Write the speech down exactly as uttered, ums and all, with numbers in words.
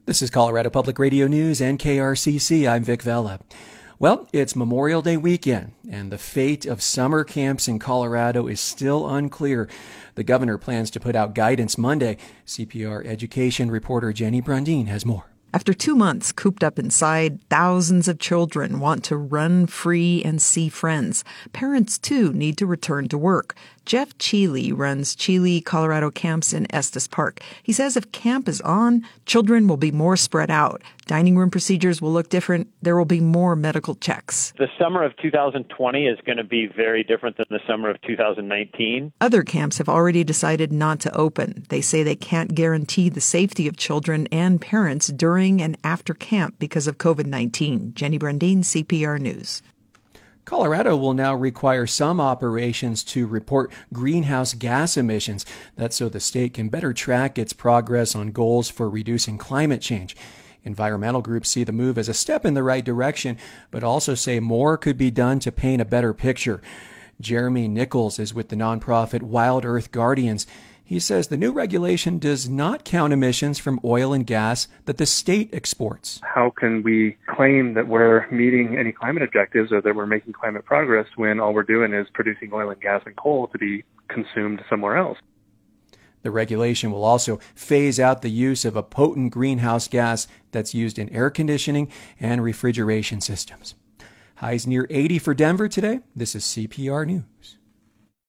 This is Colorado Public Radio News and K R C C. I'm Vic Vela. Well, it's Memorial Day weekend, and the fate of summer camps in Colorado is still unclear. The governor plans to put out guidance Monday. C P R education reporter Jenny Brundin has more. After two months cooped up inside, thousands of children want to run free and see friends. Parents, too, need to return to work. Jeff Cheeley runs Cheeley Colorado Camps in Estes Park. He says if camp is on, children will be more spread out. Dining room procedures will look different. There will be more medical checks. The summer of two thousand twenty is going to be very different than the summer of two thousand nineteen. Other camps have already decided not to open. They say they can't guarantee the safety of children and parents during and after camp because of covid nineteen. Jenny Brundin, C P R News. Colorado will now require some operations to report greenhouse gas emissions. That's so the state can better track its progress on goals for reducing climate change. Environmental groups see the move as a step in the right direction, but also say more could be done to paint a better picture. Jeremy Nichols is with the nonprofit Wild Earth Guardians. He says the new regulation does not count emissions from oil and gas that the state exports. How can we claim that we're meeting any climate objectives or that we're making climate progress when all we're doing is producing oil and gas and coal to be consumed somewhere else? The regulation will also phase out the use of a potent greenhouse gas that's used in air conditioning and refrigeration systems. Highs near eighty for Denver today. This is C P R News.